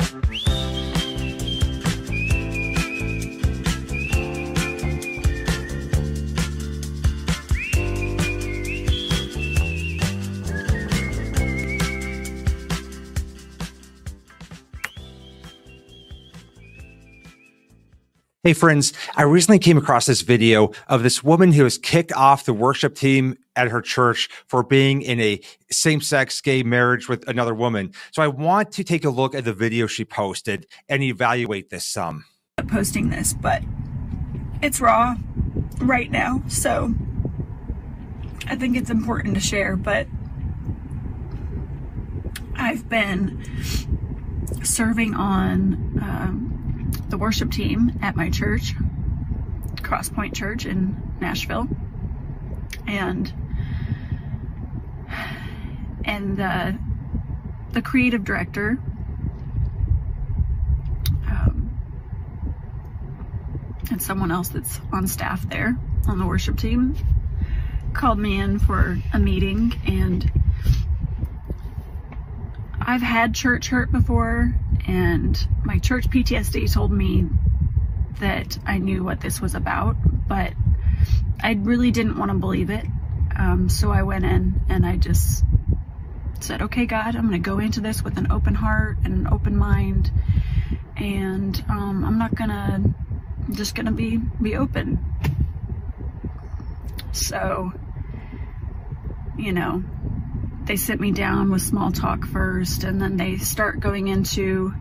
Hey friends, I recently came across this video of this woman who was kicked off the worship team at her church for being in a same-sex gay marriage with another woman. So I want to take a look at the video she posted and evaluate this some. Posting this, but it's raw right now, so I think it's important to share. But I've been serving on the worship team at my church, Crosspoint Church in Nashville, and the creative director and someone else that's on staff there on the worship team called me in for a meeting. And I've had church hurt before, and my church PTSD told me that I knew what this was about, but I really didn't want to believe it. So I went in and I just said, okay, God, I'm going to go into this with an open heart and an open mind, and I'm just gonna be open. So, you know, they sit me down with small talk first, and then they start going into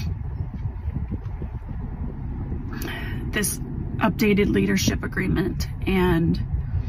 this updated leadership agreement. And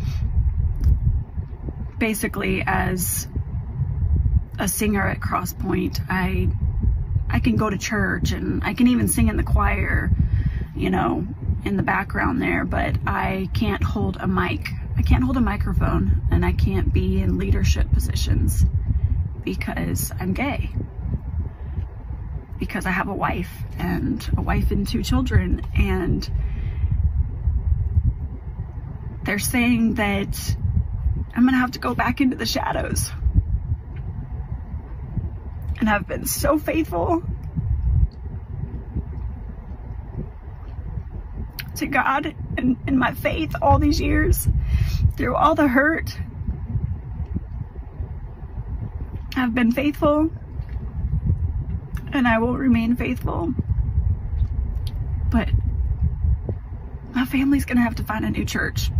basically, as a singer at Crosspoint, I can go to church and I can even sing in the choir, you know, in the background there, but I can't hold a mic. I can't hold a microphone, and I can't be in leadership positions because I'm gay. Because I have a wife and 2 children, and they're saying that I'm gonna have to go back into the shadows. And I've been so faithful to God and my faith all these years, through all the hurt. I've been faithful, and I will remain faithful. But my family's gonna have to find a new church.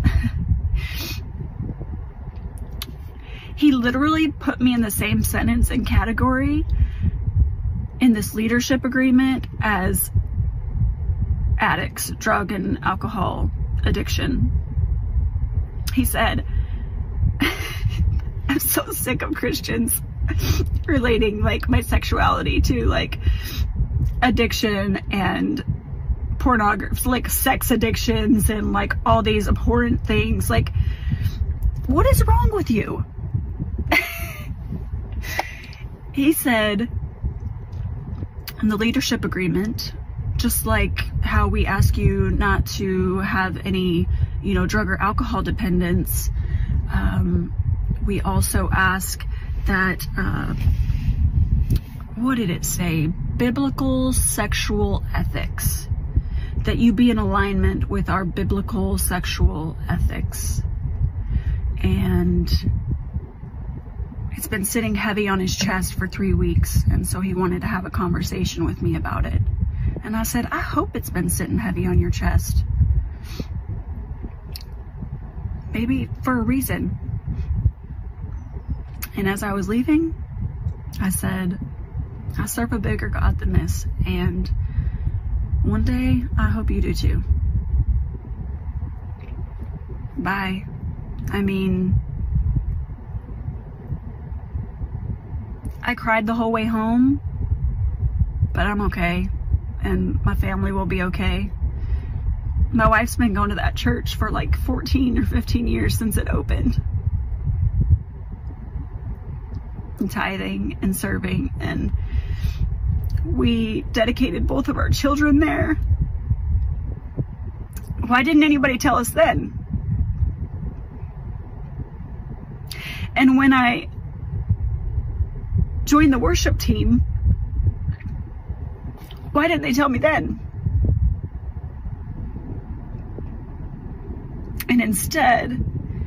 He literally put me in the same sentence and category in this leadership agreement as addicts, drug and alcohol addiction. He said, I'm so sick of Christians relating like my sexuality to like addiction and pornography, like sex addictions and like all these abhorrent things. Like, what is wrong with you? He said in the leadership agreement, just like how we ask you not to have any, you know, drug or alcohol dependence, we also ask that, what did it say? Biblical sexual ethics. That you be in alignment with our biblical sexual ethics. And it's been sitting heavy on his chest for 3 weeks, and so he wanted to have a conversation with me about it. And I said, I hope it's been sitting heavy on your chest. Maybe for a reason. And as I was leaving, I said, I serve a bigger God than this, and one day I hope you do too. Bye. I mean, I cried the whole way home, but I'm okay, and my family will be okay. My wife's been going to that church for like 14 or 15 years since it opened. And tithing and serving, and we dedicated both of our children there. Why didn't anybody tell us then? And when I joined the worship team, why didn't they tell me then? And instead,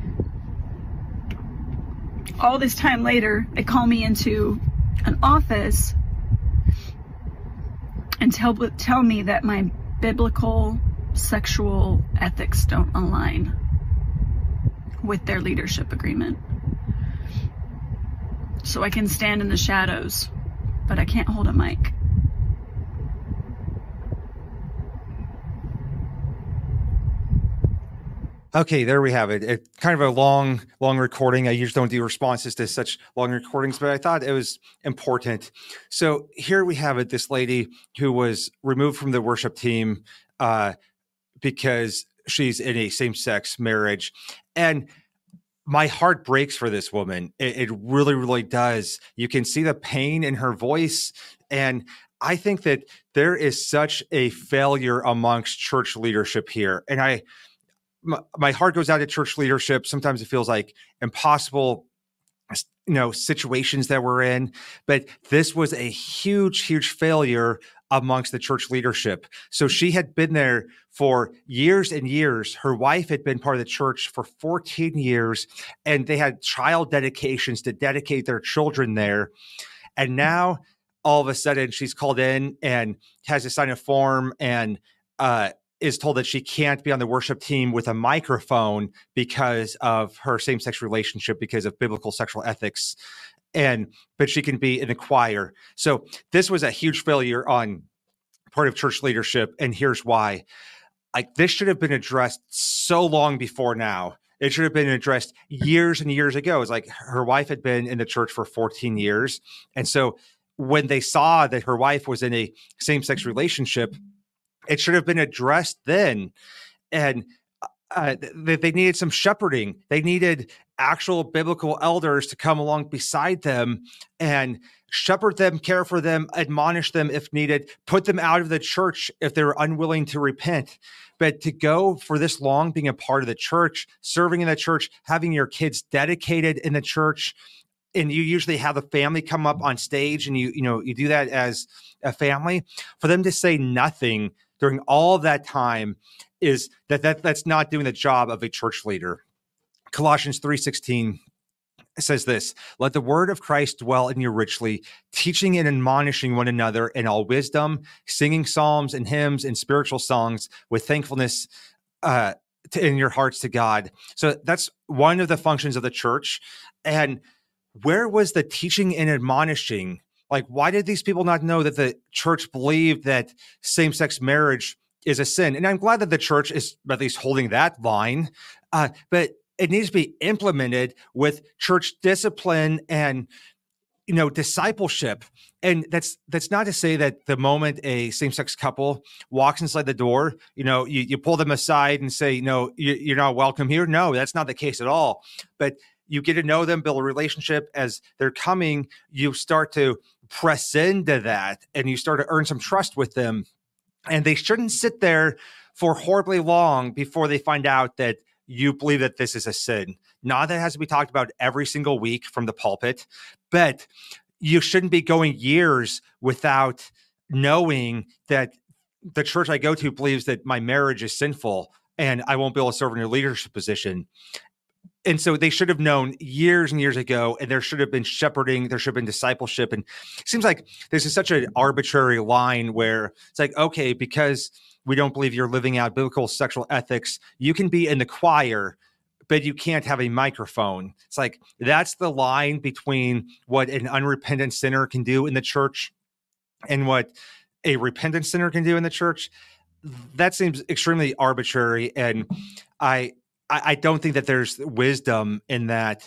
all this time later, they call me into an office and tell me that my biblical sexual ethics don't align with their leadership agreement. So I can stand in the shadows, but I can't hold a mic. Okay, there we have it. It's kind of a long recording. I usually don't do responses to such long recordings, but I thought it was important. So here we have it, this lady who was removed from the worship team because she's in a same-sex marriage. And my heart breaks for this woman. It really, really does. You can see the pain in her voice. And I think that there is such a failure amongst church leadership here. And my heart goes out to church leadership. Sometimes it feels like impossible, situations that we're in. But this was a huge, huge failure amongst the church leadership. So she had been there for years and years. Her wife had been part of the church for 14 years, and they had child dedications to dedicate their children there. And now all of a sudden she's called in and has to sign a form and is told that she can't be on the worship team with a microphone because of her same-sex relationship, because of biblical sexual ethics. But she can be in the choir. So this was a huge failure on part of church leadership. And here's why. This should have been addressed so long before now. It should have been addressed years and years ago. It's like her wife had been in the church for 14 years. And so when they saw that her wife was in a same-sex relationship, it should have been addressed then. And they needed some shepherding. They needed actual biblical elders to come along beside them and shepherd them, care for them, admonish them if needed, put them out of the church if they were unwilling to repent. But to go for this long being a part of the church, serving in the church, having your kids dedicated in the church, and you usually have a family come up on stage and you do that as a family, for them to say nothing during all of that time is that's not doing the job of a church leader. Colossians 3:16 says this: "Let the word of Christ dwell in you richly, teaching and admonishing one another in all wisdom, singing psalms and hymns and spiritual songs with thankfulness in your hearts to God." So that's one of the functions of the church. And where was the teaching and admonishing? Why did these people not know that the church believed that same-sex marriage is a sin? And I'm glad that the church is at least holding that line, but it needs to be implemented with church discipline and, discipleship. And that's not to say that the moment a same-sex couple walks inside the door, you pull them aside and say, no, you're not welcome here. No, that's not the case at all. But you get to know them, build a relationship as they're coming. You start to press into that and you start to earn some trust with them. And they shouldn't sit there for horribly long before they find out that you believe that this is a sin. Not that it has to be talked about every single week from the pulpit, but you shouldn't be going years without knowing that the church I go to believes that my marriage is sinful and I won't be able to serve in a leadership position. And so they should have known years and years ago, and there should have been shepherding, there should have been discipleship. And it seems like this is such an arbitrary line where it's like, okay, because we don't believe you're living out biblical sexual ethics, you can be in the choir, but you can't have a microphone. It's like, that's the line between what an unrepentant sinner can do in the church and what a repentant sinner can do in the church. That seems extremely arbitrary. And I don't think that there's wisdom in that.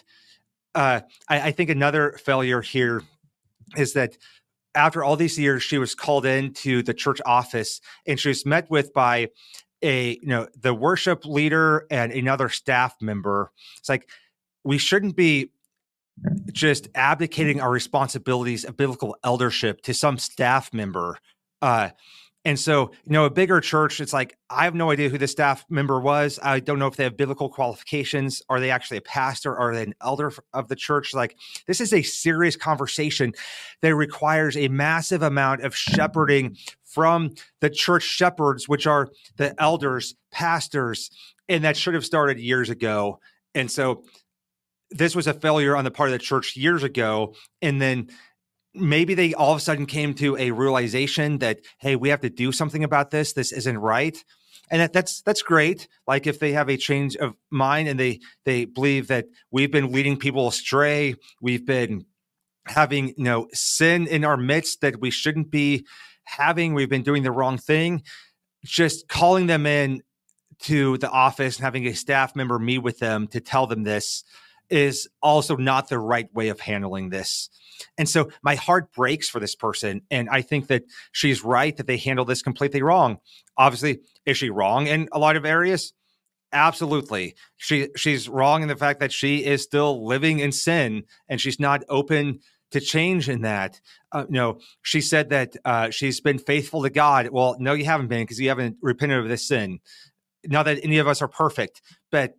I think another failure here is that after all these years, she was called into the church office and she was met with by the worship leader and another staff member. It's like, we shouldn't be just abdicating our responsibilities of biblical eldership to some staff member. And so, a bigger church, it's like, I have no idea who the staff member was. I don't know if they have biblical qualifications. Are they actually a pastor? Are they an elder of the church? Like, this is a serious conversation that requires a massive amount of shepherding from the church shepherds, which are the elders, pastors, and that should have started years ago. And so this was a failure on the part of the church years ago. And then maybe they all of a sudden came to a realization that, hey, we have to do something about this. This isn't right. And that's great. Like, if they have a change of mind and they believe that we've been leading people astray, we've been having, sin in our midst that we shouldn't be having, we've been doing the wrong thing, just calling them in to the office and having a staff member meet with them to tell them this is also not the right way of handling this. And so my heart breaks for this person. And I think that she's right that they handle this completely wrong. Obviously, is she wrong in a lot of areas? Absolutely. She's wrong in the fact that she is still living in sin and she's not open to change in that. She said that she's been faithful to God. Well, no, you haven't been, because you haven't repented of this sin. Not that any of us are perfect, but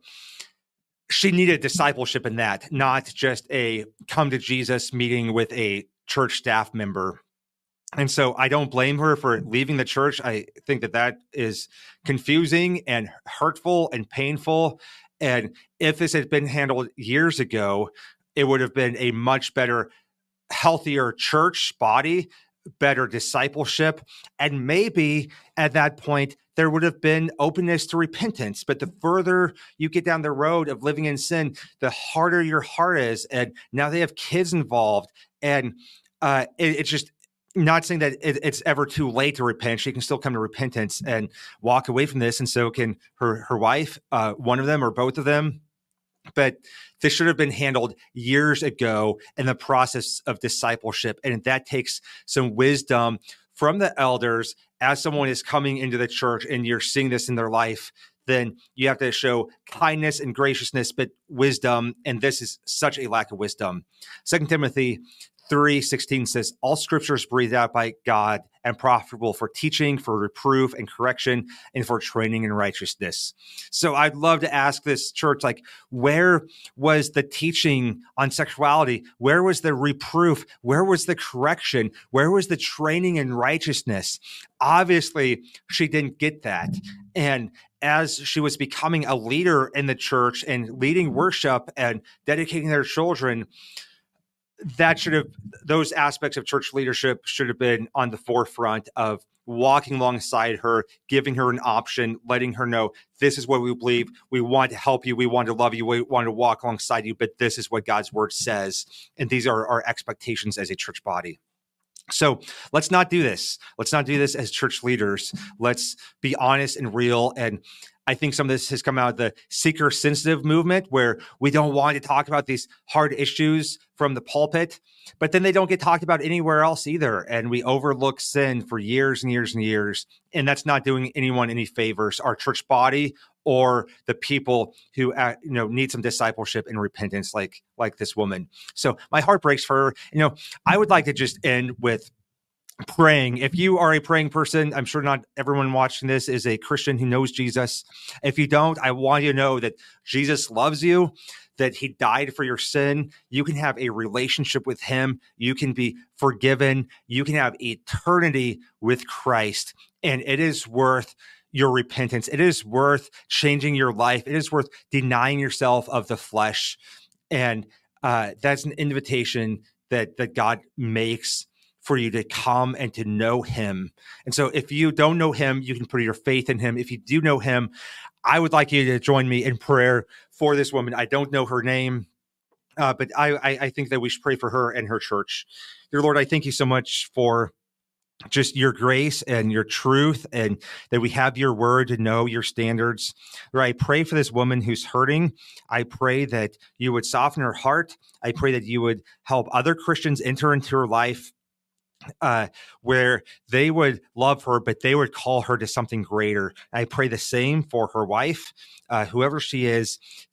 she needed discipleship in that, not just a come to Jesus meeting with a church staff member. And so I don't blame her for leaving the church. I think that is confusing and hurtful and painful. And if this had been handled years ago, it would have been a much better, healthier church body, better discipleship. And maybe at that point, there would have been openness to repentance. But the further you get down the road of living in sin, the harder your heart is. And now they have kids involved. And it's just not saying that it's ever too late to repent. She can still come to repentance and walk away from this. And so can her wife, one of them or both of them. But this should have been handled years ago in the process of discipleship. And that takes some wisdom from the elders. As someone is coming into the church and you're seeing this in their life, then you have to show kindness and graciousness, but wisdom. And this is such a lack of wisdom. 2 Timothy 3:16 says, all scripture is breathed out by God and profitable for teaching, for reproof and correction, and for training in righteousness. So I'd love to ask this church, like, where was the teaching on sexuality? Where was the reproof? Where was the correction? Where was the training in righteousness? Obviously, she didn't get that. And as she was becoming a leader in the church and leading worship and dedicating their children, those aspects of church leadership should have been on the forefront of walking alongside her, giving her an option, letting her know, this is what we believe. We want to help you. We want to love you. We want to walk alongside you, but this is what God's word says. And these are our expectations as a church body. So let's not do this. Let's not do this as church leaders. Let's be honest and real. And I think some of this has come out of the seeker-sensitive movement, where we don't want to talk about these hard issues from the pulpit, but then they don't get talked about anywhere else either. And we overlook sin for years and years and years. And that's not doing anyone any favors, our church body or the people who need some discipleship and repentance like this woman. So my heart breaks for her. I would like to just end with praying. If you are a praying person, I'm sure not everyone watching this is a Christian who knows Jesus. If you don't, I want you to know that Jesus loves you, that he died for your sin. You can have a relationship with him. You can be forgiven. You can have eternity with Christ. And it is worth your repentance. It is worth changing your life. It is worth denying yourself of the flesh. And that's an invitation that God makes for you to come and to know him. And so if you don't know him, you can put your faith in him. If you do know him, I would like you to join me in prayer for this woman. I don't know her name, but I think that we should pray for her and her church. Dear Lord, I thank you so much for just your grace and your truth, and that we have your word to know your standards. Lord, I pray for this woman who's hurting. I pray that you would soften her heart. I pray that you would help other Christians enter into her life, where they would love her, but they would call her to something greater. I pray the same for her wife, whoever she is,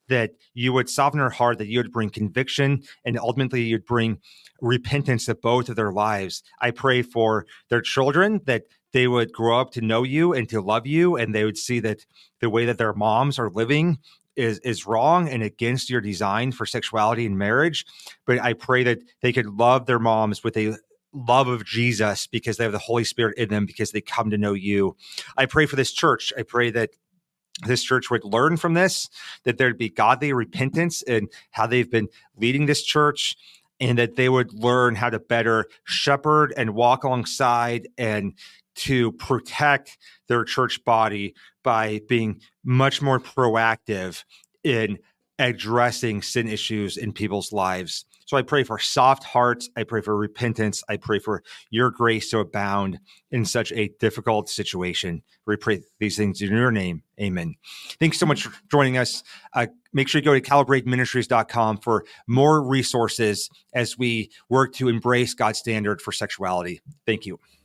that you would soften their heart, that you would bring conviction, and ultimately you'd bring repentance to both of their lives. I pray for their children, that they would grow up to know you and to love you, and they would see that the way that their moms are living is wrong and against your design for sexuality and marriage. But I pray that they could love their moms with a love of Jesus because they have the Holy Spirit in them, because they come to know you. I pray for this church. I pray that this church would learn from this, that there'd be godly repentance in how they've been leading this church, and that they would learn how to better shepherd and walk alongside and to protect their church body by being much more proactive in addressing sin issues in people's lives. So I pray for soft hearts. I pray for repentance. I pray for your grace to abound in such a difficult situation. We pray these things in your name. Amen. Thanks so much for joining us. Make sure you go to calibrateministries.com for more resources as we work to embrace God's standard for sexuality. Thank you.